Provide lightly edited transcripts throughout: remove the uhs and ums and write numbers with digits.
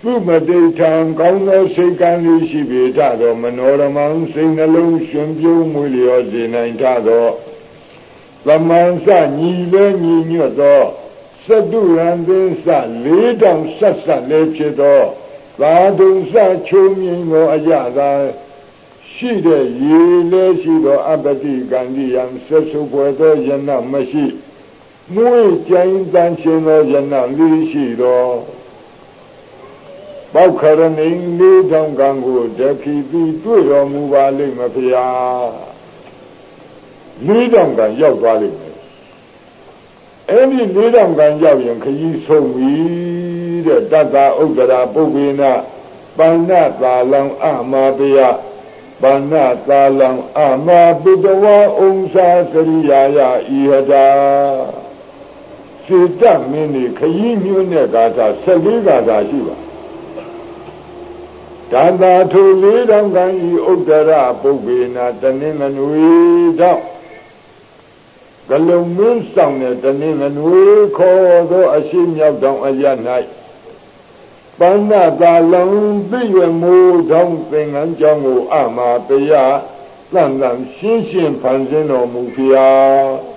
Pumadetang Gauno Sekani Shibitado, Manoraman, Singalung, Shumbu, Mulio, Zinaitado, Lamansa, Nile, Nino, Saduran, Sa, Lidam, Sasa, Lepido, Ladun, Sa, Chumingo, Ayada, Shida, Yile, Shido, Abadi, Gandhiam, Sasupuedo, Yana, Mashi, Mui, Jain, Danchino, Yana, Li, Shido. Baukaran Lee Dong Gangu, Deputy, do your move a limb of ya. Lee Dong Gan Yao Valley. Any Lee Dong Gan Yao Yang Kayi so we, the Dada Ogara Bobina, Bana Talang Amabia, Bana Talang Amabidawa, Onsa Seriaya, Iada. Sita Mini Kayi Munegata, Saligada Shiva. Tanda to lead on Gangi Ogara Bobina, the name and we down. Galumin sounded the name and we call though a shim yell down a yan night. Bana da long be a moo down thing and jungle ama beya, Landan Shinshin Panzino Mufia.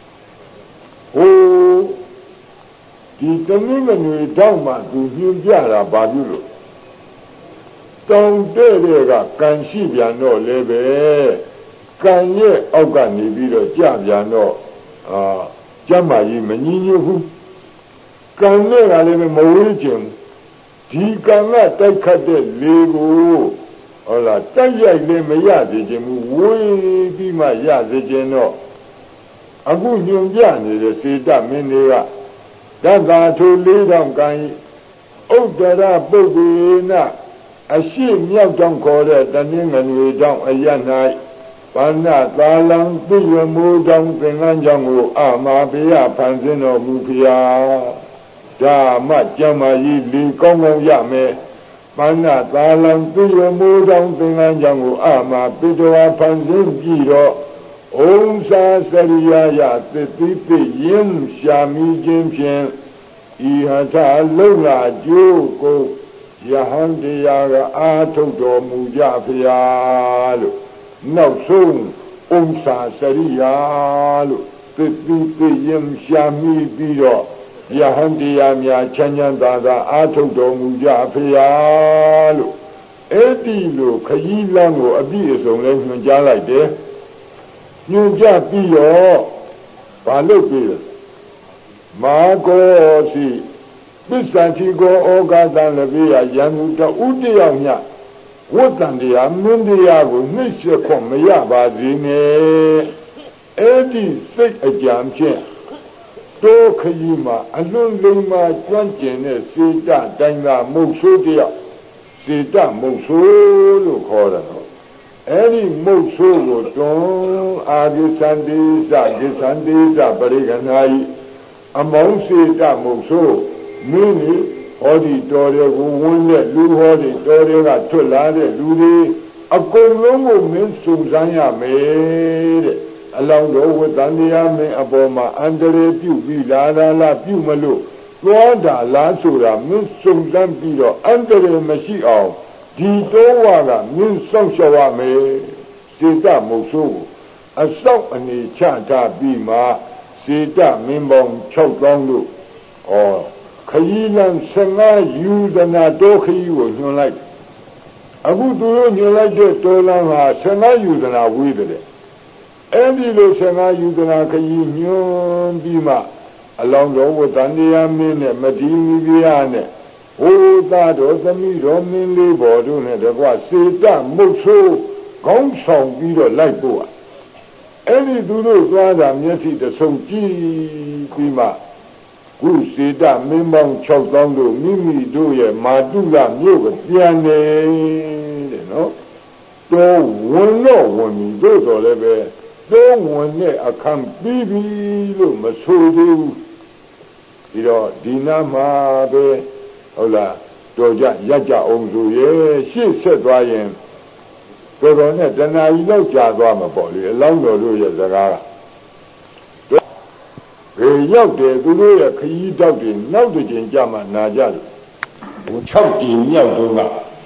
Oh, the name and we down man to him Yara Babulo. Don't dare can she be no lebe. Can ye organi be a jabiano? Jamayi Meninu. Can they live in Mauritian? He cannot take a dead lego. Or la Taya Lemaya, we be my yazino. A good young Yan is a Sita Minera. That's to lead on Gangi. Oh, there are Bobina. A shim yell don't call it, the name and we don't a yan night. Bana, Talang, do you move down the Nanjangu, Amabia, Panzino, Mupia, Da, Matjama, Yili, Congo Yame, Bana, Talang, do you move down the Nanjangu, Amabia, Panzin, Giro, Onsa, Seriaya, the Pipi, Yim, Shami, Jim, Ihata, Lola, Joko. Yahandi Yaga Atodo Mujafialu, no soon, Umsa Serialu, Pipi Yim Shami Bido, Yahandi Yamya Chanyandada Atodo Mujafialu, Edilu, Kayilango, Abis on Lesman like there. You just be your Palupi, Marco. Bisantigo Ogadan Levia Yanuta Udiamia, Wotandia, Mundiago, Nisha Comia Bazine, Eddie, sick a jam chair. Do Kayima, Alunlima, Juanjene, Sita, Danga, Mosudia, Sita, Mosulu, Corano. Any Mosulu, Don, Agisandis, Bariganai, among Sita, Mosu. Mini, Odi Doria, who won that Luhodi Doria, Tulade, Ludi, a Colombo means Suzania made along the with Dandia, me aboma, Andre, Pubi, Lada, La Pumalu, Luanda, La Sura, means Suzan Pido, Andre Machio, Dito Waga, means Sonchawa me, Sita Mosu, a sock and a chanta bima, Sita Mimbong Choklongu, or Kayilan Sanga, you the Nadoki was no like. I would do you like the Tolan, Sanga, you the na with it. Any little Sanga, you the Nakayin, Bima, along the with Andia Mine, Madini Viane. Oh, that was the meat on Minley Bordun, and the was Sita, Moso, Gong Song, Vido, like Boa. Any Dudu Glada, Yeti, the Soji Bima. Sita, Mimbang Chokango, Mimi Doya, Madula, Yoga, Piane, you know. Don't one no one, those all ever. Don't one a come baby, Masudu, you know, Dinama, Ola, Doja, Yaja, Onzu, yeah, she said, Ryan. Go on it, then I know Jagama Polly, along the Luya Zagara.ရောက်တယ်သူတို့ရဲ့ခရီးတောက်တွေနောက်တစ်ချိန်ကြမှာနာကြတယ် 6ကြိမ်မြောက်တော့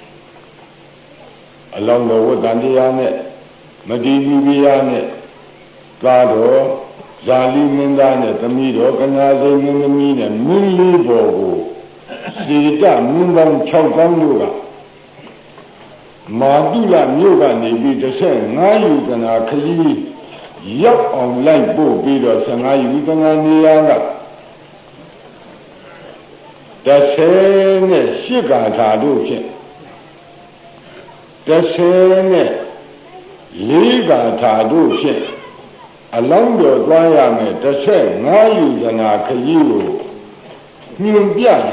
ကအလောင်းတော်ဝတ္တန်တရားနဲ့မတိပိပိယနဲ့သာတော်ဇာလီမင်းသားနဲ့သမီးတော်ကနာစိန်မင်းသမီးနဲ့မင်းလေးပေါ်ကိုစေတမင်းပေါင်း6ကောင်းတို့ကမာတုလမြို့ကနေပြီး15ယူကနာခရီးရောက်အောင်လိုက်ပို့ပြီးတော့15ယူကနာနေရာက18ဂါထာတို့ဖြင့်14ဂါထာတို့ဖြင့်အလောင်းတော်သွားရမယ်15ယူကနာခရီးကိုညွှန်ပြကြ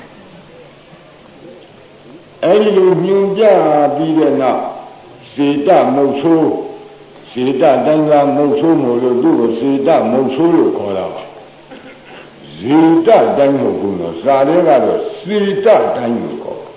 အဲဒီလိုညွှန်ပြပြီးတဲ့နောက်စေတမုတ်ဆိုးစေတတိုင်းကမုတ်ဆိုးမို့လို့သူ့ကိုစေတမုတ်ဆိုးလို့ခေါ်တာပါဇေတတိုင်းမဟုတ်ဘူးနော်စာထဲကတော့စေတတိုင်းလို့ခေါ်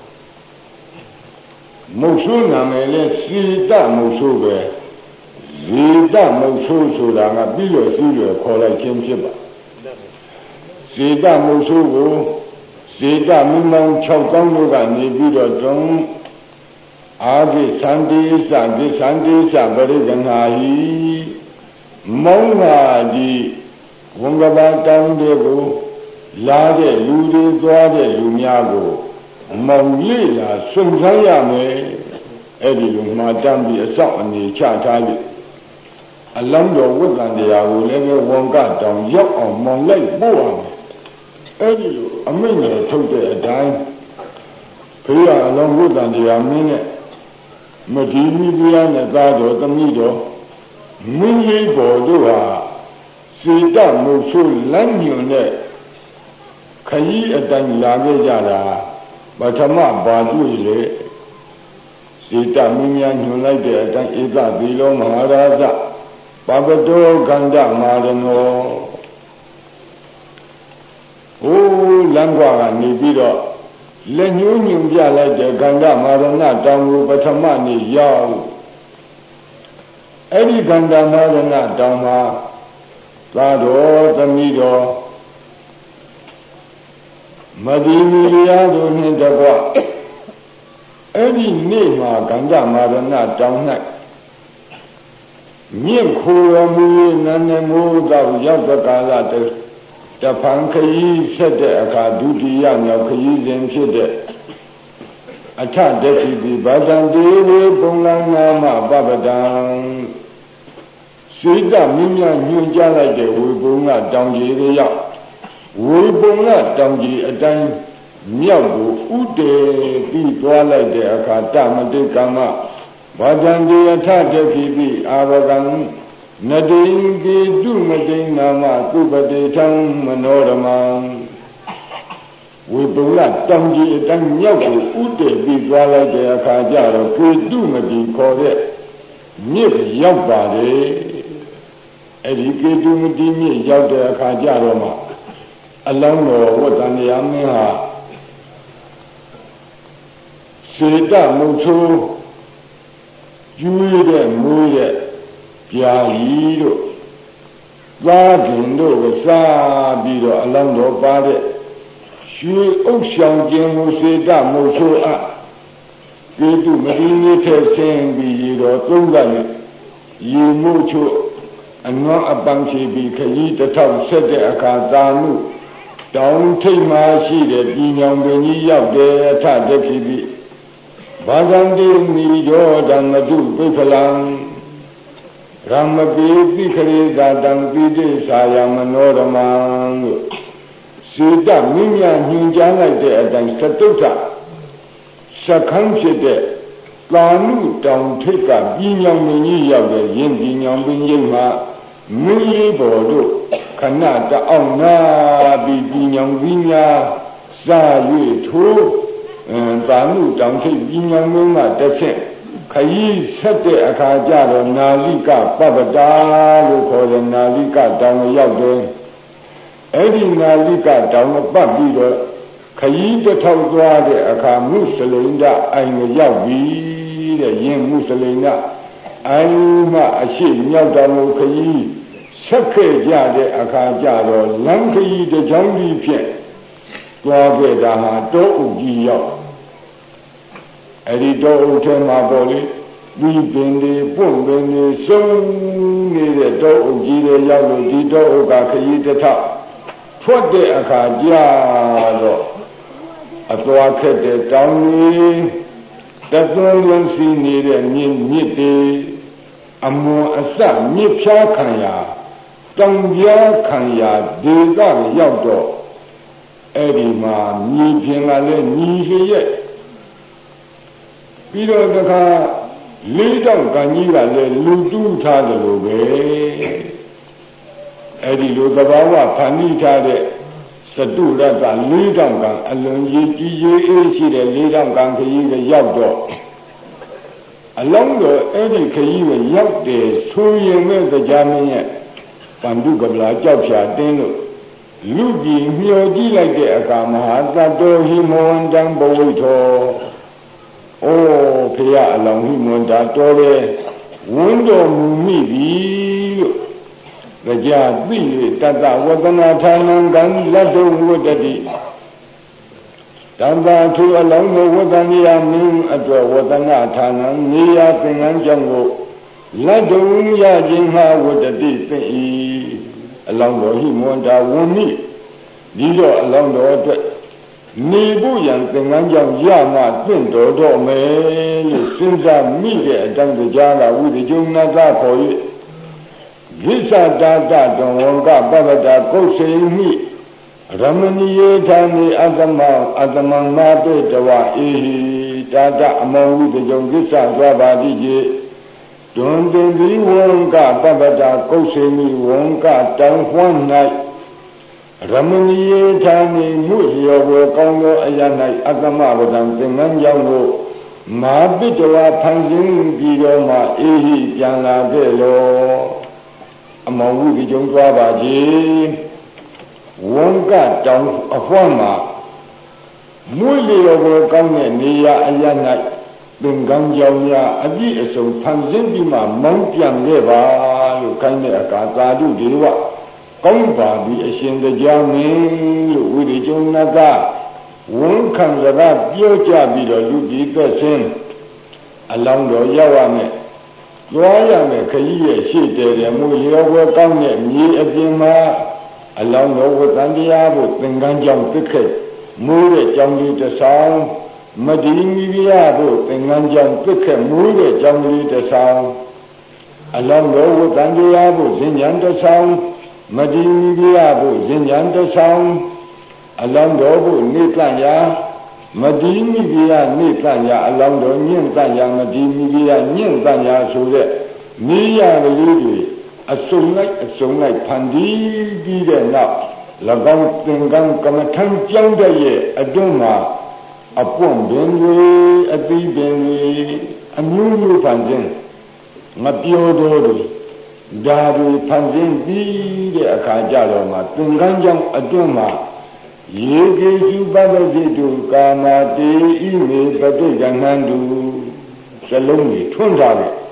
မုတ်ဆိုးနာမည်လဲစေတမုတ်ဆိုးပဲဇေတမုတ်ဆိုးဆိုတာကပြီးလို့စီးလို့ခေါ်လိုက်ခြင်းဖြစ်ပါဇေတမုတ်ဆိုးကိုစေတမင်းပေါင်း6ကောင်းတို့ကနေပြီးတော့တုံးအာဂိသန္တိသံဂိသန္တိသပရိကနာဟိမောင်းလာဒီဝန်ကဘာတောင်းတဲ့ကိုလာတဲ့လူတွေသွားတဲ့လူများကိုမောင်လေးလာစုံစမ်းရမယ်အဲ့ဒီလိုမှာတမ်းပြီးအဆောက်အနေချထားလို့အလောင်းတော်ဝိသံတရားကိုလည်းဝန်ကတောင်ရောက်အောင်မောင်လိုက်ပို့ရမယ်အဲ့ဒီလိုအမိန့်နဲ့ထုတ်တဲ့အတိုင်းဖေးရအလောင်းဝိသံတရားမင်းနဲ့မဒီမိဖုရားနဲ့သားတော်သမီးတော်မင်းလေးပေါ်တို့ဟာစေတမုတ်ဆိုးလမ်းညွန်တဲ့ခရီးအတိုင်းလာခဲ့ကြတာပထမဘာတွေ့လေစေတမင်းများညွန်လိုက်တဲ့အတိုင်းဧကသီလောမဟာရာဇပပတောကန္တမာရနောဟိုးလမ်းကွာကနေပြီးတော့လက်ညှိုးညွန်ပြလိုက်တဲ့ကန္တမာရဏတောင်ကိုပထမနေ့ရောက်အဲ့ဒီကန္တမာရဏတောင်မှာသာတော်သမီးတော်မဒီမီရာတို့နှင့်တကွအဲ့ဒီနေ့မှာကန္တမာရဏတောင်၌မြင့်ခိုးတော်မူ၍နန္ဒမိုးသောရောက်တဲ့ကာလတဖန်ခရီးဆက်တဲ့အခါဒုတိယမြောက်ခရီးစဉ်ဖြစ်တဲ့အထဒတိပိဗဒံတေဝေပုံလနာမပပဒံစေတမင်းများညွှန်ကြားလိုက်တဲ့ဝေပုံကတောင်ကြီးတွေရောက်ဝေပုံကတောင်ကြီးအတိုင်းမြောက်ကိုဥတည်ပြီးသွားလိုက်တဲ့အခါတမတိကမ္မဗဒံတေအထဒတိပိအာဝကံနတိပိတုမတိနာမသုပတိထံမနောရမံဝေပုံကတောင်ကြီးအတိုင်းမြောက်ကိုဥတည်ပြီးသွားလိုက်တဲ့အခါကျတော့ပိတုမတိခေါ်တဲ့မြစ်ရောက်ပါတယ်အဲ့ဒီပိတုမတိမြစ်ရောက်တဲ့အခါကျတော့မှအလောင်းတော်ဝတ္တန်တရားမင်းဟာစေတမုတ်ဆိုးကျွေးတဲ့မွေးတဲ့ပြာကြီးတို့သားခင်တို့ကိုစားပြီးတော့အလောင်းတော်ပါတဲ့ရွှေဥစ္စာခြင်းကိုစေတမုတ်ဆိုးပိတုမတိမြစ်ထဲဆင်းပြီးရတော့သုံးကနဲ့ရေမို့ချို့အနွမ်းအပန်းချီပြီးခရီး1000တဲ့အခါသာမှုတောင်ထိပ်မှာရှိတဲ့ပြည်ညောင်ပင်ကြီးရောက်တယ်အထတခိပိဘာဂန္တိနိရောဓမ္မတုပိဖလံရမပိပိခရေသာတံပိတိသာယမနောရမံလို့စေတမင်းများညွှန်ကြားလိုက်တဲ့အတိုင်းသတုထစခန်းဖြစ်တဲ့ကာနုတောင်ထိပ်ကပြည်ညောင်ပင်ကြီးရောက်တဲ့ယင်းပြည်ညောင်ပင်ကြီးမှာမင်းလေးပေါ်တို့ခဏတအောင်နာပြီးပြည်ညောင်ကြီးများစား၍ထိုးကာနုတောင်ထိပ်ပြည်ညောင်ပင်ကတစ်ဆင့်ခရီးဆက်တဲ့အခါကျတော့နာလိကပပတာလို့ခေါ်တဲ့နာလိကတောင်ရောက်တယ်အဲ့ဒီနာလိကတောင်ပတ်ပြီးတော့ခရီး1000သွားတဲ့အခါမုစလိန်ဒအိုင်ရောက်ပြီတဲ့ယင်းမုစလိန်ဒအိုင်မှအရှိမြောက်တော်မူခရီးဆက်ခဲ့ကြတဲ့အခါကျတော့လမ်းခရီးတစ်ကြောင်းကြီးဖြင့်သွားခဲ့တာဟာတောအုပ်ကြီးရောက်အဲ့ဒီတောအုပ်ထဲမှာပေါ့လေဒီပင်တွေပွင့်ပင်တွေစုံနေတဲ့တောအုပ်ကြီးတွေရောက်လို့ဒီတောအုပ်ကခရီးတစ်ထောက်ထွက်တဲ့အခါကြာတော့အသွားခက်တဲ့တောင်ကြီးတသွန်းသွန်းစီနေတဲ့မြစ်တွေအမွန်အစမြစ်ဖြားခံရာတောင်ပြားခံရာဒေသရောက်တော့အဲ့ဒီမှာမြေပြင်ကလည်းညီရဲ့ပြီးတော့တခါလေးတောင်ကကြီးကလည်းလူတူးထားတယ်လို့ပဲအဲ့ဒီလိုသဘာဝဖန်တီးထားတဲ့စတုရတ္တလေးတောင်ကအလွန်ကြီးကြီးအေးရှိတဲ့လေးတောင်ကခရီးကရောက်တော့အလုံးတော်အဲ့ဒီခရီးကိုရောက်တယ်ဆိုရင်မဲ့တရားမင်းရဲ့ပန္တုကပလာကြောက်ဖြာတင်းလို့လူကြီးမျောကြည့်လိုက်တဲ့အခါမဟာသတ္တောဟိမဝန္တံဘဝိထောအိုးဖေရအလောင်းဟိမဝန္တာတော်တယ်ဝန်းတော်မူမိပြီလို့တရားသိရတတ္တဝတ္တနာဌာနံကံလတ္တုဝတ္တတိတံပါထုအလောင်းကိုဝတ္တနိယမင်းအတွက်ဝတ္တနာဌာနံနေရာသင်္ကန်းကြောင့်ကိုလတ္တုရခြင်းမှာဝတ္တတိသိ၏အလောင်းတော်ဟိမဝန္တာဝမိဒီတော့အလောင်းတော်အတွက်နေဖို့ရန်သင်္ကန်းကြောင့်ရမှသင့်တော်တော့မယ်လို့စဉ်းစားမိတဲ့အတိုင်းတရားကဝိသေကျုံနာသခေါ်၍ဂိသတာတတောဝံကပပတာကုတ်စိမိရမဏီယေထာနေအတ္တမမာတေတဝအေဟိတာတအမောဝိသေကျုံဂိသသွားပါတိကျေတွင်တင်ပြီးဝံကပပတာကုတ်စိမိဝံကတောင်ဝန်း၌ရမဏီယေထာနေမှုရောဘကောင်းသောအရ၌အတ္တမဝဒံသင်္ကန်းကြောင့်ကိုမာပိတဝါဖန်ဆင်းပြီးတော့မှအေဟိပြန်လာခဲ့လောအမောင်ဝိဒီကျုံသွားပါကြီးဝံကတောင်အဖွမ်းမှာမှုရောဘကောင်းတဲ့နေရာအရ၌သင်္ကန်းကြောင့်များအပြည့်အစုံဖန်ဆင်းပြီးမှမောင်းပြန်ခဲ့ပါလို့ခိုင်းတဲ့အခါသာဓုဒေဝကောင်းပါပြီအရှင်တရားမင်းလို့ဝိရိကျုံနာကဝန်ခံစကားပြောကြပြီးတော့လူကြီးသက်ဆင်းအလောင်းတော်ရောက်ရမယ်သွားရမယ်ခကြီးရဲ့ရှေ့တဲတယ်မူရောဘကောင်းတဲ့မြေအပြင်မှာအလောင်းတော်ဝတ္တန်တရားကိုသင်္ကန်းကြောင့်ပြစ်ခဲ့မိုးတဲ့ကြောင်ကြီးတစ်ဆောင်မဒီမိဖုရားကိုသင်္ကန်းကြောင့်ပြစ်ခဲ့မိုးတဲ့ကြောင်ကြီးတစ်ဆောင်အလောင်းတော်ဝတ္တန်တရားကိုဇင်ညာတစ်ဆောင်မဒီမိဖုရားကိုဇင်ညာတစ်ဆောင်အလောင်းတော်ကိုနေတန်ရာမဒီမိဖုရားနေတန်ရာအလောင်းတော်ညင့်တန်ရာမဒီမိဖုရားညင့်တန်ရာဆိုတဲ့နေရာကလေးတွေအစုံလိုက်ဖန်တီးပြီးတဲ့နောက်၎င်းသင်္ကန်းကမ္မထံကျောင်းတဲ့ရဲ့အတွင်းမှာအပွင့်ပင်တွေအသီးပင်တွေအမျိုးမျိုးဖန်ဆင်းမပြောတော့ဘူးဒါတွေဖန်ဆင်းပြီးတဲ့အခါကျတော့မှသင်္ကန်းကျောင်းအတွင်းမှာယေကေစုပတ္တိတုကာမတေဣမေပဋိက္ခဏံတုစလုံးကြီးထွန်းထားတယ်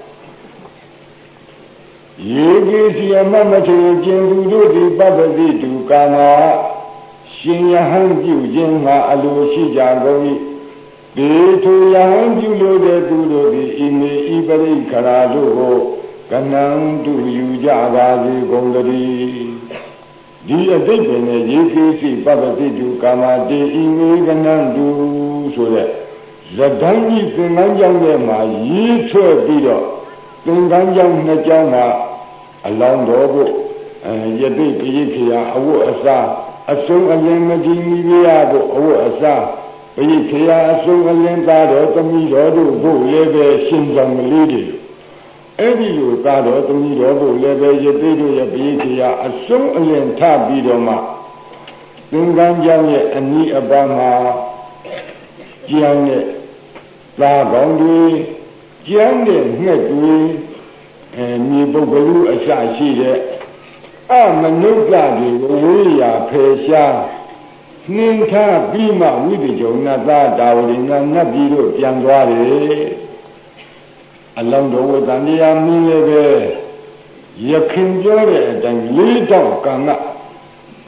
ယေကေစီအမမထေကျင်သူတို့ဒီပတ္တိတုကာမရှင်ယဟန်ပြုခြင်းမှာအလိုရှိကြကုန်၏ဒေထုယဟန်ပြုလို့တဲ့သူတို့ဒီဣမေဣပရိခရာတို့ကိုကဏံတုယူကြပါစေကုန်သတည်းဒီအတိတ်ပင်နဲ့ရေကေစီပပတိတုကာမတေဣမေကဏံတုဆိုတဲ့ဇဒန်းကြီးသင်္ကန်းကျောင်းထဲမှာရေးထွက်ပြီးတော့သင်္ကန်းကျောင်းနှစ်ကျောင်းမှာအလောင်းတော်ကိုယတိပိယခေယအဝတ်အစားအစုံအလင်းမဒီမိဖုရားကိုအဝတ်အစားပိယခေယအစုံအလင်းသားတော်သမီးတော်တို့ကိုလည်းပဲရှင်ဆောင်ကလေးတွေအဲ့ဒီလိုသားတော်သမီးတော်ကိုလည်းပဲယတိတို့ရဲ့ပိယခေယအစုံအလင်းထပြီးတော့မှသင်္ကန်းကျောင်းရဲ့အနီးအပါးမှာကျမ်းတဲ့သားကောင်းတွေကျမ်းတဲ့ငှက်တွေမြေပုဂ္ဂလူအစရှိတဲ့အမနုဿတွေကိုဝိရာဖယ်ရှားနှင်းထားပြီးမှဝိသေကျုံနာသာတာဝရိနာနတ်ပြည်တို့ပြန်သွားတယ်အလောင်းတော်ဝတ္တန်တရားမင်းလည်းပဲယခင်ပြောတဲ့အတိုင်းလေးတောက်ကံက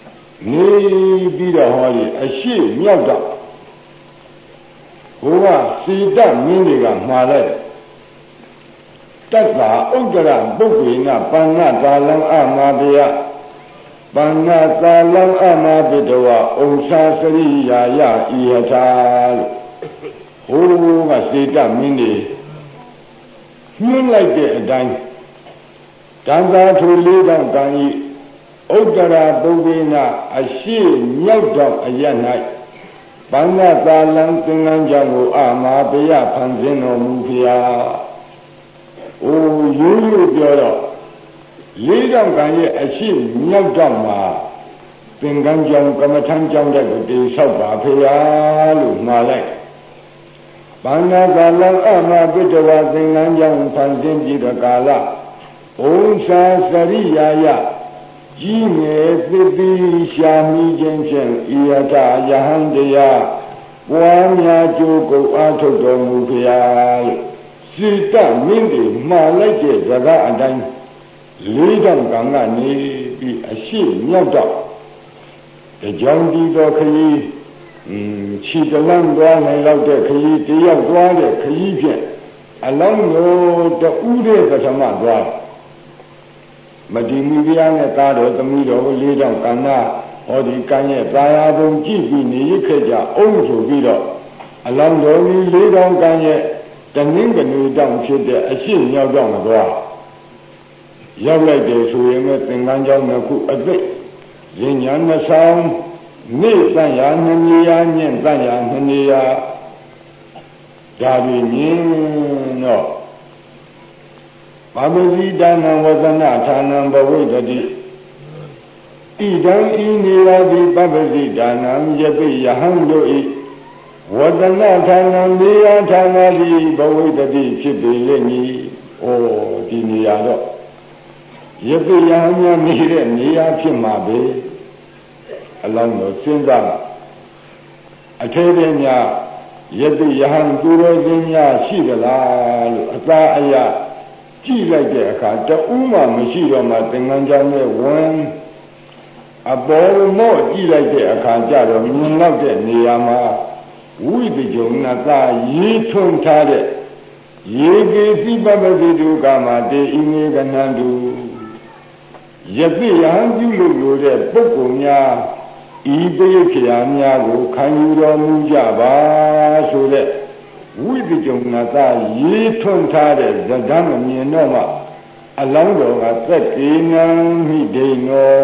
နေပြီးတော့ဟောဒီအရှိမြောက်တော့ဘုရားစီတမင်းတွေကမှားလိုက်တတ္တာဥဒ္ဒရပုဂ္ဂိနပန္နသာလံအမဘေယပန္နသာလံအမဘိတဝဩစာစရိယာယဤယထာလို့ဘုရားစီတမင်းတွေညွှန်းလိုက်တဲ့အတိုင်းတန်သာထူလေးတောင်ကံဤဥဒ္ဒရာပုဂ္ဂိနအရှိမြောက်တော့အရ၌ပန္နသာလံသင်္ကန်းကြောင့်ကိုအာမဘေယဖန်ဆင်းတော်မူဖျား။အိုရိုးရိုးပြောတော့လေးတောင်ကံရဲ့အရှိမြောက်တော့မှာသင်္ကန်းကြောင့်ကမ္မထမ်းကြောင့်တဲ့ကိုတိဆောက်ပါဖျားလို့မှားလိုက်။ပန္နသာလံအာမဘိတဝသင်္ကန်းကြောင့်ဖန်ဆင်းပြီးတော့ကာလဩစာစရိယာယကြီးငယ်သစ်သီးရှာမိခြင်းဖြင့်ဤယထာယဟန်တရားပွားများကြိုးကုပ်အားထုတ်တော်မူဖျားစိတမင်းတွေမှားလိုက်တဲ့စကားအတိုင်းလေးတောင်ကံကနေပြီးအရှိမြောက်တော့တကြောင်ဒီတော်ခရီးခြေတလန်းသွားနိုင်လောက်တဲ့ခရီးတယောက်သွားတဲ့ခရီးဖြင့်အလောင်းတော်တူးတဲ့ပထမသွားမဒီမိဖုရားနဲ့သားတော်သမီးတော်လေးတောင်ကန္နာဟောဒီကံရဲ့သာယာပုံကြည့်ပြီးနေရခဲ့ကြအောင်ဆိုပြီးတော့အလောင်းတော်ကြီးလေးတောင်ကံရဲ့တနင်းကနေတောင်ဖြစ်တဲ့အရှိမြောက်တော့မသွားရောက်လိုက်တယ်ဆိုရင်လည်းသင်္ကန်းကြောင့်တစ်ခုအသိရဉ္ညာနှဆောင်နေတန်ရာနှနေရာညင့်တန်ရာနှနေရာဒါပြီးမြင်တော့ပမဇိဒါနဝဇနဌာနံဘဝိတတိဣဒံဤနေရာတိပပဇိဒါနံယပိယဟံတို့ဤဝဇနဌာနံနေရာဌာနတိဘဝိတတိဖြစ်ပေလိမ့်မည်။ဩဒီနေရာတော့ယပိယဟံများနေတဲ့နေရာဖြစ်မှာပဲအလောင်းတော်စဉ်းစားအထေရများယပိယဟံသူတော်စင်များရှိကြလားလို့အသာအယကြည့်လိုက်တဲ့အခါတူးမှမရှိတော့မှသင်္ကန်းကြောင့်နဲ့ဝင်အပေါ်မော့ကြည့်လိုက်တဲ့အခါကျတော့မြင်တော့တဲ့နေရာမှာဝိပကြုံနာသာရေးထွန်းထားတဲ့ရေကေစိပပတိတုကာမတေဣမေကနန္တုယပိယံပြုလို့တဲ့ပုဂ္ဂိုလ်များဤပိယခရာများကိုခံယူတော်မူကြပါဆိုတဲ့ဝိပကြုံနာသာရေးထွန်းထားတဲ့ဇဒံမမြင်တော့မှအလောင်းတော်ကသက်ကေနံမိဒိနော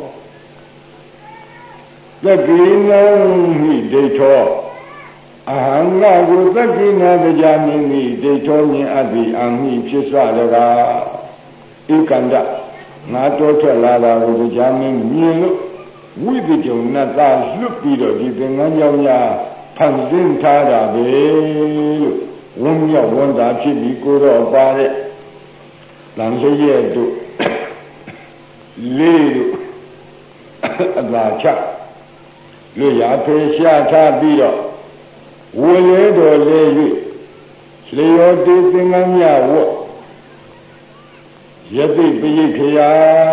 သက်ကေနံမိဒိဋ္ဌောအဟံငါကိုသက်ကေနကြာမိမိဒိဋ္ဌောမြင်အပ်သည်အမိဖြစ်စွာတကားဧကန္တငါတော်ထွက်လာတာကိုကြာမိမြင်လို့ဝိပကြုံနာသာလွတ်ပြီးတော့ဒီသင်္ကန်းကြောင့်များဖန်ဆင်းထားတာပဲလို့ဝန်းမြောက်ဝန်တာဖြစ်ပြီးကိုတော့ပါတဲ့လမ်းလေးရဲ့တို့လေးတို့အသာချလွတ်ရဖေရှားထားပြီးတော့ဝေလေတော်လေး၍လျောတေသင်္ကန်းမြဝတ်ယတိပိယခရာ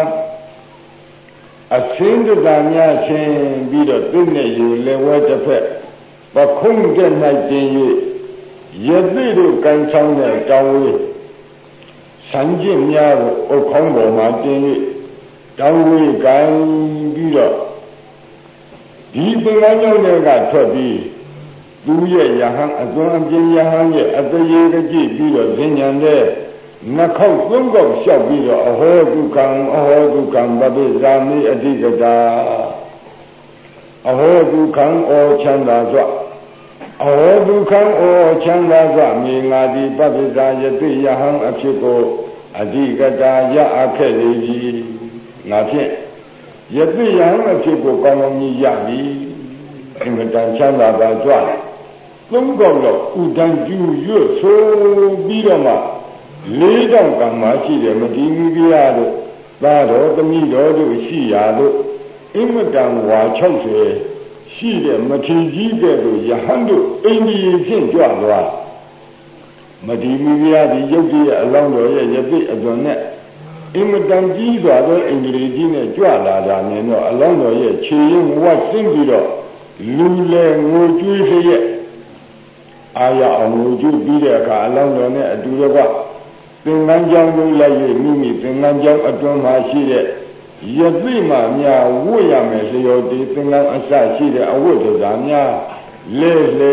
အစင်းတတာများရှင်ပြီးတော့သူ့နဲ့ယူလေဝဲတစ်ဖက်ပခုံးတဲ့၌တင်၍ယသိတို့ကန်ဆောင်တဲ့တောင်းဝေးဆံကျင့်များကိုအုတ်ခေါင်းပေါ်မှာတင်၍တောင်းဝေးကန်ပြီးတော့ဒီပင်ကကြောင့်လည်းကထွက်ပြီးသူရဲ့ယဟန်အသွင်အပြင်ယဟန်ရဲ့အတရေကကြည့်ပြီးတော့ဉာဏ်တဲ့နှခေါက်သုံးခေါက်လျှောက်ပြီးတော့အဟောဒုက္ခံအဟောဒုက္ခံပပိဇာမိအတိကတာအဟောဒုက္ခံဩချမ်းသာစွာအဟောဒုက္ခံဩချမ်းသာစွာမြေငါတိပပိဇာယတိယဟံအဖြစ်ကိုအတိကတာရအခက်လေပြီငါဖြင့်ယတိယဟံအဖြစ်ကိုကောင်းကောင်းကြီးရပြီအင်္ဂတန်ချမ်းသာပါစွာသုံးခေါက်တော့ဥဒံကျူရွတ်ဆိုပြီးတော့မှလေးတောင်ကံမရှိတယ်မတည်မိပြရတို့သားတော်သမီးတော်တို့ရှိရာတို့အင်မတန်ဝါ60ရှိတဲ့မထီကြီးကဲ့သို့ယဟန်တို့အိန္ဒိယဖြင့်ကြွသွား မဒီမိဖုရားဒီရုပ်တည်းရဲ့အလောင်းတော်ရဲ့ယသိအသွင်နဲ့အင်မတန်ကြီးစွာသောအင်္ဂလိပ်ကြီးနဲ့ကြွလာတာမြင်တော့အလောင်းတော်ရဲ့ခြေရင်းဝတ်ဆင်းပြီးတော့လူလေငိုကြွေးလျက်အာရအောင်ငိုကြွေးပြီးတဲ့အခါအလောင်းတော်နဲ့အတူတကွသင်္ကန်းကျောင်းကိုလိုက်၍မိမိသင်္ကန်းကျောင်းအတွင်းမှာရှိတဲ့ယသိမှများဝတ်ရမယ်လျော်ဒီသင်္ကန်းအစရှိတဲ့အဝတ်ဒဇာများလဲလဲ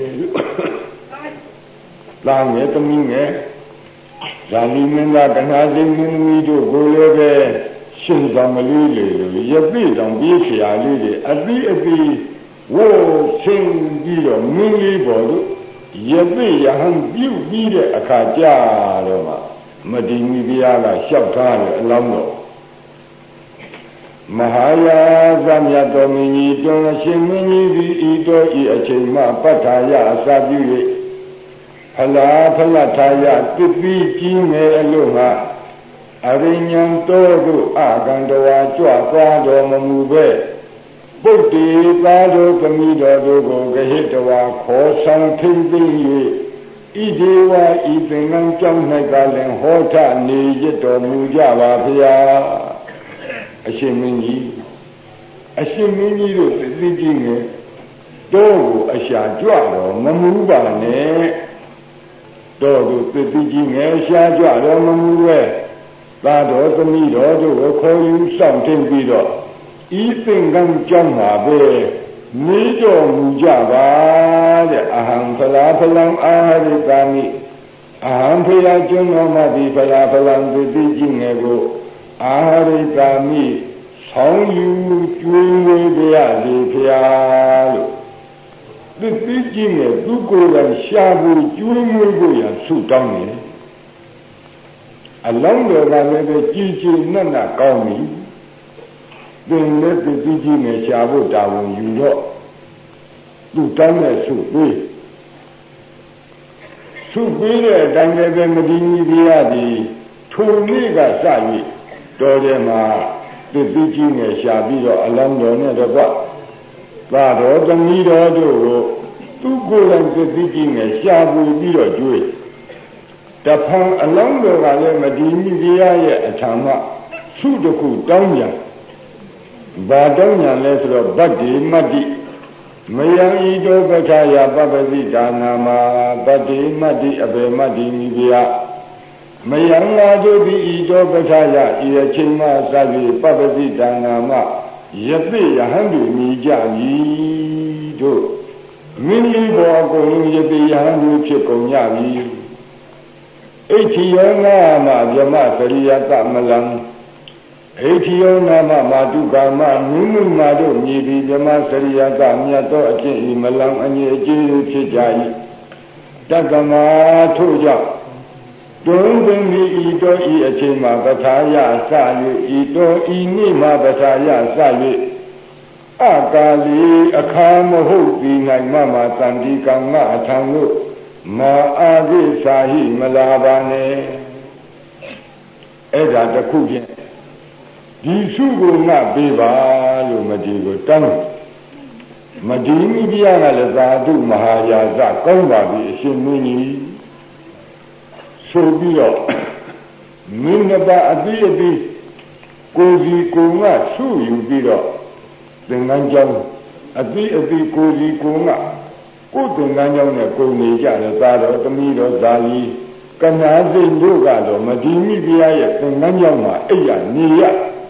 လာငယ်သမီးငယ်ဇာလီမင်းသားကနာစိမင်းသမီးတို့ကိုလည်းပဲရှင်ဆောင်မလေးလေလို့ယသိတော်ပြေးခရာလေးတွေအသီးအသီးဝိုးဆင်းပြီးတော့မင်းလေးပေါ်တို့ယသိယဟန်ပြုတ်ပြီးတဲ့အခါကြတော့မှမတိမီဘုရားကလျှောက်ထားတယ်အလောင်းတော်မဟာယာသမယတော်မင်းကြီးတွင်အရှင်မင်းကြီးသည်ဤတော်ဤအချိန်မှပဋ္ဌာယအစာပြု၍ဖလားဖလထာယတိပိကြီးငယ်အလို့ငါအရိညာတော်တို့အကန္တဝါကြွသွားတော်မမူပဲပုတ်တိသားတို့သမီးတော်တို့ကိုဂဟိတဝါခေါ်ဆောင်ထိမ့်သိ၍ဣဒေဝဤသင်္ကန်းကြောင်း၌ကလည်းဟောထနေရတော်မူကြပါဗျာအရှင်မင်းကြီးတို့သိကြီးငယ်တော့ကိုအရှာကြွတော်မမူပါနဲ့တော့သူသိကြီးငယ်ရှာကြွတော်မမူပဲသာတော်သမီးတော်တို့ကိုခေါ်ယူဆောင်ထင်းပြီးတော့ဤသင်္ကန်းကြောင်းမှာပဲနေတော်မူကြပါတဲ့အဟံဖလားဖလံအာရိကာမိအဟံဖရာကျွန်းတော်မှာဒီဖလားဖလံသိကြီးငယ်ကိုအာရိကာမိဆောင်ယူကျွေးဝေးကြရစီဖျားလို့သိကြီးငယ်သူကိုယ်တိုင်ရှာဖို့ကျွေးဝေးဖို့ရဆုတောင်းနေအလောင်းတော်ကလည်းပဲကြည်ကြည်နက်နက်ကောင်းပြီသင်လည်းသိကြီးငယ်ရှာဖို့တာဝန်ယူတော့သူတောင်းတဲ့ဆုပေးတဲ့အတိုင်းလည်းပဲမဒီမီဘုရားသည်ထိုနေ့ကစ၍တော်တယ်မှာသိကြီးငယ်ရှာပြီးတော့အလောင်းတော်နဲ့တကွသာတော်သမီးတော်တို့ကိုသူကိုယ်တိုင်သိကြီးငယ်ရှာပူပြီးတော့ကျွေးတဖန်အလောင်းတော်ကလည်းမဒီမီဘုရားရဲ့အထံမှဆုတစ်ခုတောင်းကြဘာတောင်းကြလဲဆိုတော့ဗတ္တိမတ္တိမယံဤတောပဋ္ဌာယပပ္ပတိဒါနာမှာဗတ္တိမတ္တိအဘေမတ္တိမိဘုရားမယံလာတို့သည်ဤတောပဋ္ဌာယဤအချိန်မှစပြီးပပ္ပတိဒါနာမှာယသိယဟန်တို့မြည်ကြပြီတို့မိမိဘောအကုန်လုံးယသိယဟန်တို့ဖြစ်ကုန်ကြပြီဣတိယောနာမဗြဟ္မစရိယတမလံဣတိယောနာမမာတုကာမမိမိမာတို့မြည်ပြီးဗြဟ္မစရိယတမြတ်သောအဖြစ်ဤမလံအငြိအကျေးဖြစ်ကြ၏တက္ကမထို့ကြောင့်တွင်ပင်ဤတော်ဤအချိန်မှာပဋ္ဌာယစ၍ဤတော်ဤနေ့မှာပဋ္ဌာယစ၍အကာလီအခါမဟုတ်ဒီနိုင်မှတန်ဒီကံငါအထံကိုမာအာဂိသာဟိမလာပါနဲ့အဲ့ဒါတခုချင်းဒီစုကိုငါပေးပါလို့မဒီကိုတောင်းမဒီမိဘုရားကလည်းသာဓုမဟာယာဇကောင်းပါပြီအရှင်မင်းကြီးဆိုပြီးတော့မင်းနှစ်ပါးအတိအတိကိုစီကိုငါဆုယူပြီးတော့သင်္ကန်းကျောင်းအတိအတိကိုစီကိုငါကိုသင်္ကန်းကျောင်းနဲ့ကိုနေကြတယ်သာတော်သမီးတော်ဇာလီကနာစိတ်တို့ကတော့မဒီမိဘုရားရဲ့သင်္ကန်းကျောင်းမှာအိပ်ရနေရ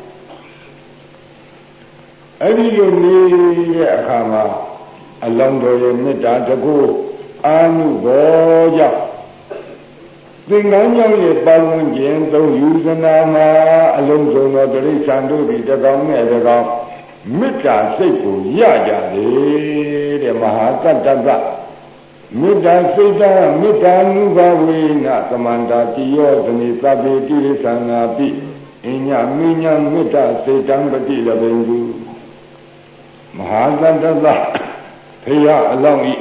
အဲ့ဒီလိုနေတဲ့အခါမှာအလောင်းတော်ရဲ့မေတ္တာတကူအာနုဘောကြောင့်သင်္ကန်းကျောင်းရဲ့ပတ်ဝန်းကျင်သုံးယူဇနာမှာအလုံးစုံသောတိရစ္ဆာန်တို့ဒီတကောင်နဲ့တကောင်မေတ္တာစိတ်ကိုရကြတယ်တဲ့မဟာတတ္တကမေတ္တာစိတ်သာမေတ္တာနုဘဝေနသမန္တာတိယောသနေသဗ္ဗေတိရစ္ဆာနာပိအညမိညာမေတ္တာစေတံပတိလဘိန္ဒုမဟာတတ္တကဖရာအလောင်းဤ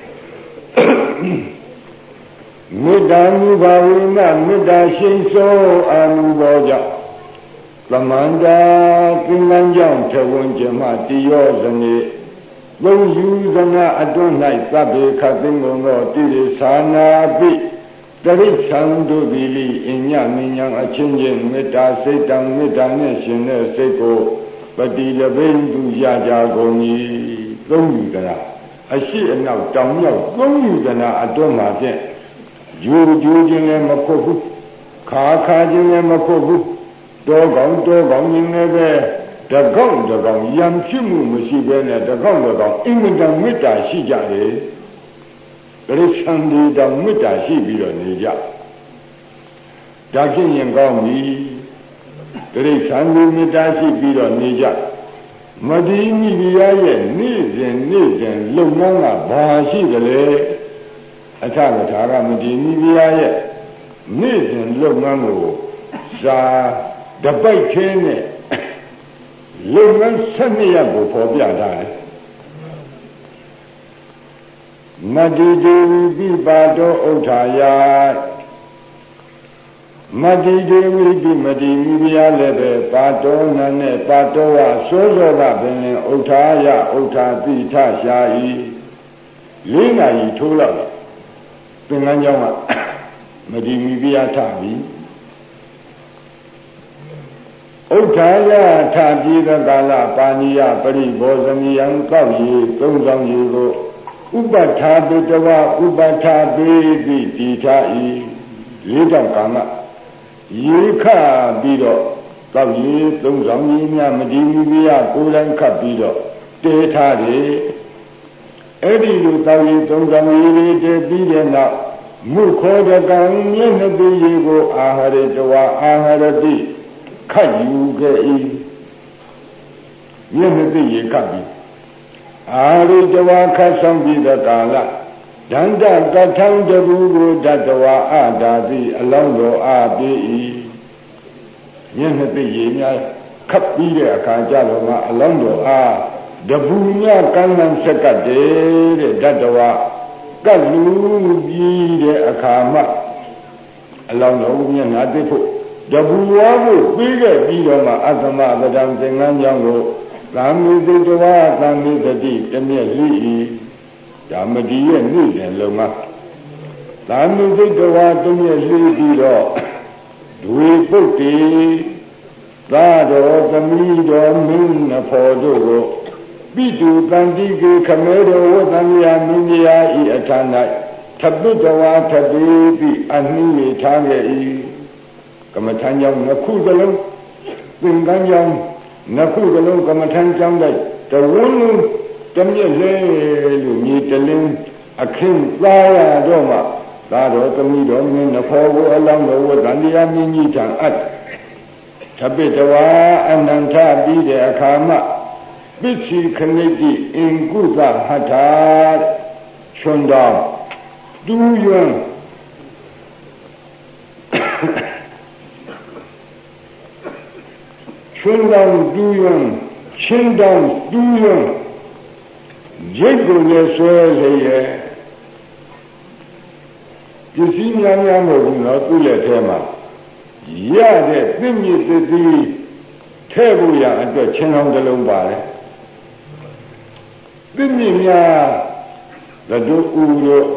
မေတ္တာနုဘဝေနမေတ္တာရှိန်သောအာနုဘောကြောင့်သမန္တာသင်္ကန်းကြောင့်ထဝန်းကျမတိယောဇနေသုံးယူဇနာအတွန်း၌သဗ္ဗေခသိငုံသောတိရိသာနာပိတတရိစ္ဆာန်တို့သည်လိအညမဉ္ဇံအချင်းချင်းမေတ္တာစိတ်တံမေတ္တာနဲ့ရှင်တဲ့စိတ်ကိုပတိလဘိန္တုရကြကုန်၏သုံးယူသလားအရှိအနောက်တောင်မြောက်သုံးယူသလားအတွန်းမှာဖြင့်ယူကျူးခြင်းလည်းမခုတ်ဘူးခါခြင်းလည်းမခုတ်ဘူးတောကောင်းခြင်းလည်းပဲတကောင်းရံဖြစ်မှုမရှိဘဲနဲ့တကောင်းအင်္ဂတမေတ္တာရှိကြတယ်ပရိသန္တိတောင်မေတ္တာရှိပြီးတော့နေကြဒါဖြင့်ရင်ကောင်းပြီပရိသန္တိမေတ္တာရှိပြီးတော့နေကြမဒီမိဖုရားရဲ့နေ့စဉ်လုံငန်းကဘာရှိကြလဲအထကထာကမဒီမိဖုရားရဲ့နေ့စဉ်လုံငန်းကိုစာတပိုက်ချင်းနဲ့လုံငန်း12ရပ်ကိုဖော်ပြထားတယ်မတိဒေဝီပိပါတောဥထာယမတိဒေဝီပိမတိမိဖုရားလည်းပဲပါတောနံနဲ့ပါတောဝစိုးစောကပင်ဥထာယဥထာတိထရှာဤ၄နာရီထိုးလောက်သင်္ကန်းကျောင်းကမတိမိဖုရားထပြီဥထာယထပြီးသောကာလပါဏိယပရိဘောဇမိယံကောက်ရီသုံးဆောင်ရီကိုဥပထာပိတဝဥပထာပိတိတိထာဤလေးတောင်ကာမရေခပြီးတော့ကောက်ရီသုံးဆောင်ရီများမဒီမိဖုရားကိုယ်တိုင်ခတ်ပြီးတော့တေထားတယ်အဲ့ဒီလိုတောက်ရီသုံးဆောင်ရီတွေတေပြီးတဲ့နောက်မုခောတကံမျက်နှာပိရီကိုအာဟာရတဝအာဟာရတိခတ်ယူခဲ့၏မျက်နှာပိရီခတ်ပြီးအာရိတဝါခတ်ဆောင်ပြီးတဲ့ကာလဒန္တကထံတကူကိုတတဝါအာတာတိအလောင်းတော်အားပေး၏မျက်နှာပိရီများခတ်ပြီးတဲ့အခါကျတော့မှအလောင်းတော်အားတပူများကမ်းလမ်းဆက်ကတ်တယ်တဲ့တတဝါကတ်လူပြီးတဲ့အခါမှအလောင်းတော်မျက်နှာသိဖို့တပူဝါကိုပြီးခဲ့ပြီးတော့မှအသမပဒံသင်္ကန်းကြောင့်ကိုသာမိတိတဝါသာမိတတိတမျက်လိဤဓမ္မတိရဲ့နေ့စဉ်လုံးမှာသာမိတိတဝါတမျက်လိပြီးတော့ဒွေပုတ်တိသာတော်သမီးတော်မင်းနဖော်တို့ကိုပိတုတန်တိကေခမဲတော်ဝသံယာမင်းကြီးဤအထာ၌သပိတဝါသတိပိအနှိမေထားခဲ့၏ကမ္မထံကြောင့်နှစ်ခုစလုံးသင်္ကန်းကြောင့်နှစ်ခုစလုံးကမ္မထံကြောင့်တိုက်တဝန်းလုံးတမျက်လဲလို့မြေတလင်းအခင်းသားရတော့မှသာတော်သမီးတော်မင်းနဖောကိုအလောင်းတော်ဝသန္တရားမင်းကြီးထံအပ်သပိတဝါအနန္ထပြီးတဲ့အခါမှပိချိခဏိတိအင်ကုသဟထာချွန်တော်တူးယွန်းချွန်တော်တူးယွန်းချင်းတော်တူးယွန်းရိတ်ကိုလည်းဆွဲလေရဲ့ပစ္စည်းများများမဟုတ်ဘူးနော်သူ့လက်ထဲမှာရတဲ့သိမြစ်သတိထဲဖို့ရအတွက်ချင်းတော်တစ်လုံးပါတယ်သိမြစ်များသတို့ဥတို့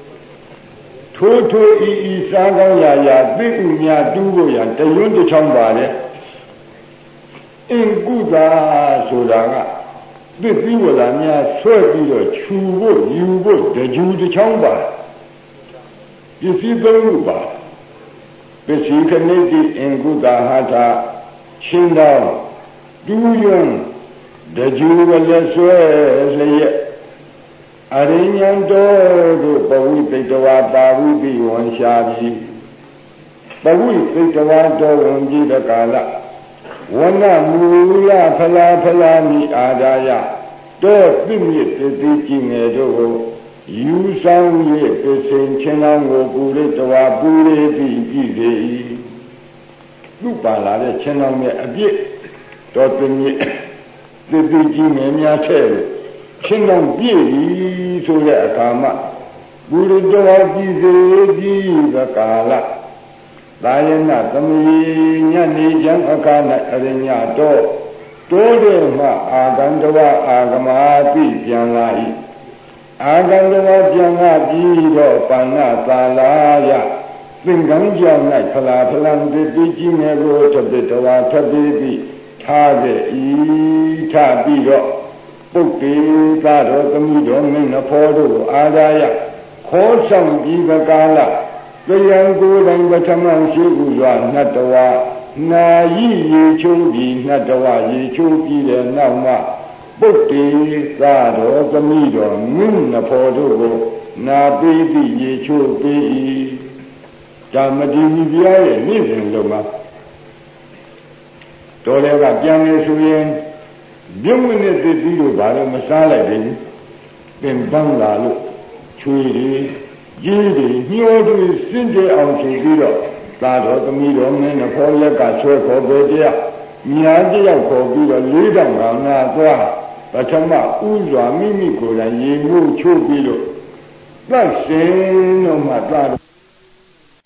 ထိုးဤစားကောင်းရာသိဥများတူးဖို့ရတရွန်းတစ်ချောင်းပါတယ်အင်ကုသာဆိုတာကသစ်သီးဝလာများဆွဲပြီးတော့ခြူဖို့ယူဖို့တကြူတစ်ချောင်းပါပစ္စည်းသုံးခုပါပစ္စည်းခဏိတိအင်ကုသာဟထာချင်းတော်တူးယွန်းတကြူဝလက်ဆွဲလျက်အရိညာတော်တို့ပဝိသိတဝါပါဝိပိဝံရှာပြီပဝိသိတဝါတော်ဝင်ကြည့်တဲ့ကာလဝနမူလဖလာမိအာဒါယတောသိမြစ်တတိကြည်ငယ်တို့ကိုယူဆောင်၍ပစ္စင်ချင်းတော်ကိုပူရိတဝါပူရိတိကြည့်စေ၏သူပါလာတဲ့ချင်းတော်ရဲ့အပြစ်တော်သိမြစ်တတိကြည်ငယ်များထဲချင်းတော်ပြည့်ပြီဆိုတဲ့အခါမှာပူရိတဝါကြည့်စေပြီးသကာလသာယနာသမီးညနေချမ်းအခါ၌အရိညာတော်တိုးတဲ့မှအာဂန္တဝအာဂမတိပြန်လာ၏အာဂန္တဝပြန်လာပြီးတော့ပဏ္ဏသာလာယသင်္ကန်းကြောင့်၌ဖလာဖလံတိတိကြီးငယ်ကိုတပိတဝါထပ်ပြီးပြီးထားခဲ့ဤထပြီးတော့ပုတ်တေသာတော်သမီးတော်မင်းနဖောတို့ကိုအာသာယခေါ်ဆောင်ပြီးပကာလတယံကိုယ်တိုင်ပထမရှိဟုစွာနတ်တော်နာယီရေချိုးပြီးနတ်တော်ရေချိုးပြီးတဲ့နောက်မှပုတ်တေသာတော်သမီးတော်မင်းနဖောတို့ကိုနာပေးပြီးရေချိုးပြီး၏ဒါမတိမိပြားရဲ့နေ့စဉ်လုံးမှာတော်လည်းကပြန်နေဆိုရင်ပြုံးမနဲ့တည်ပြီးတော့ဘာလို့မစားလိုက်ဘူးပင်ပန်းလာလို့ချွေတွေကြီးတွေညှိုးတွေစင်ကြယ်အောင်ဆိုပြီးတော့သာတော်သမီးတော်မင်းနဲ့ခေါ်လက်ကဆွဲခေါ်ပေတရားညာတယောက်ခေါ်ပြီးတော့၄တောင်ကနာသွားပထမဥစွာမိမိကိုယ်တိုင်ရေမှုချိုးပြီးတော့သတ်စင်တော့မှသာ